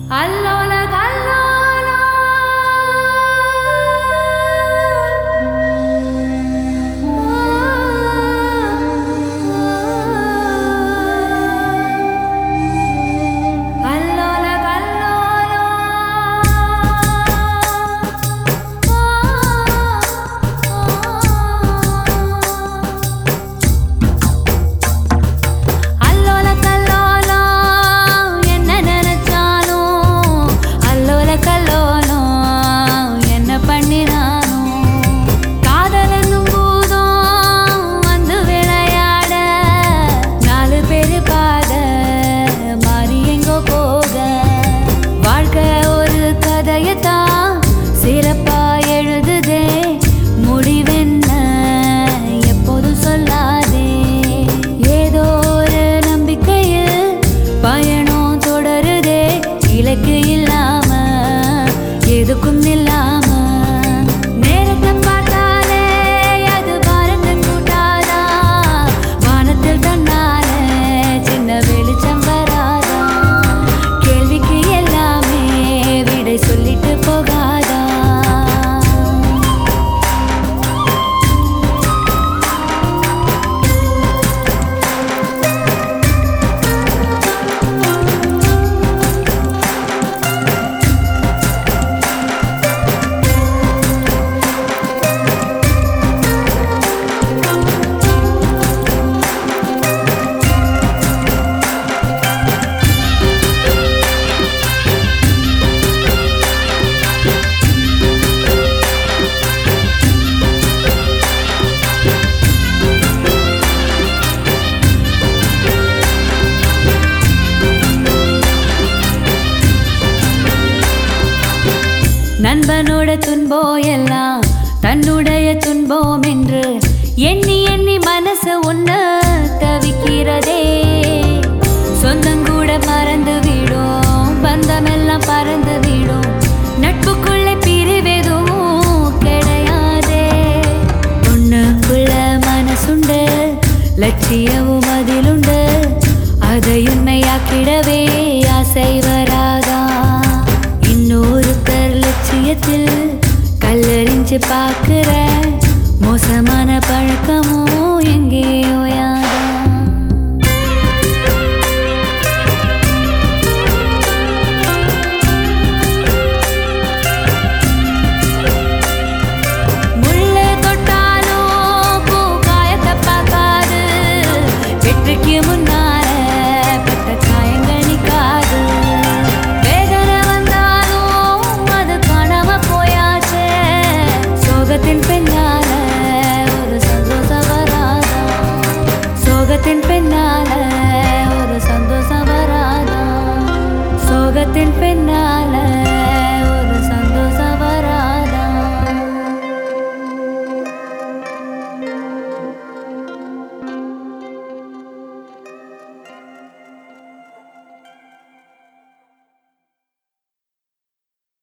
அல்லோல கல்லோலா அல்லோல கல்லோலா அல்லோல கல்லோலா என்ன நினைச்சாலும் அல்லோல கல்லோலா என்ன பண்ணினாலும் காதல் என்னும் பூதம் வந்து விளையாட நாலு பேரு பாத மாறி எங்கோ போக வாழ்க்கை ஒரு கதையத்தான் சிறப்பா எழுதுதே முடிவென்ன எப்போதும் சொல்லாதே ஏதோ ஒரு நம்பிக்கையில் பயணம் தொடருதே இலக்கு இல்லாம எதுக்கும் இல்லாம நேரத்தை பார்த்தாலே அது பாரத்தை கூட்டாதா வானத்தில் தன்னால சின்ன வெளிச்சம் வராதா கேள்விக்கு எல்லாமே விடை சொல்லிட்டு போகாதா நண்பனோட துன்பம் எல்லாம் தன்னுடைய துன்பம் என்று எண்ணி எண்ணி மனசு உன்ன தவிக்கிறதே சொந்தங்கூட மறந்து விடும் பந்தமெல்லாம் பறந்து விடும் நட்புக்குள்ளே பிரிவெதுவும் கிடையாதே உன்னுக்குள்ள மனசுண்டு லட்சியமும் அதிலுண்டு அதை உண்மையாக்கிடவே ஆசை வராதா இன்னொருத்தர் லட்சியத்தில் கல்லறிஞ்சு பார்க்கிற மோசமான பழக்கமும் எங்கேயோ யாரா முள்ளு தொட்டாலும் பூ காயத்தை பார்க்காது வெற்றிக்கு முன்னால பட்ட காயங்கள் நிற்காது வேதனை வந்தாலும் அது காணாம போயாச்சே சோகத்தின் பின்னால ஒரு சந்தோஷம் வராதா சோகத்தின் பின்னால ஒரு சந்தோஷம் வராதா சோகத்தின் பின்னால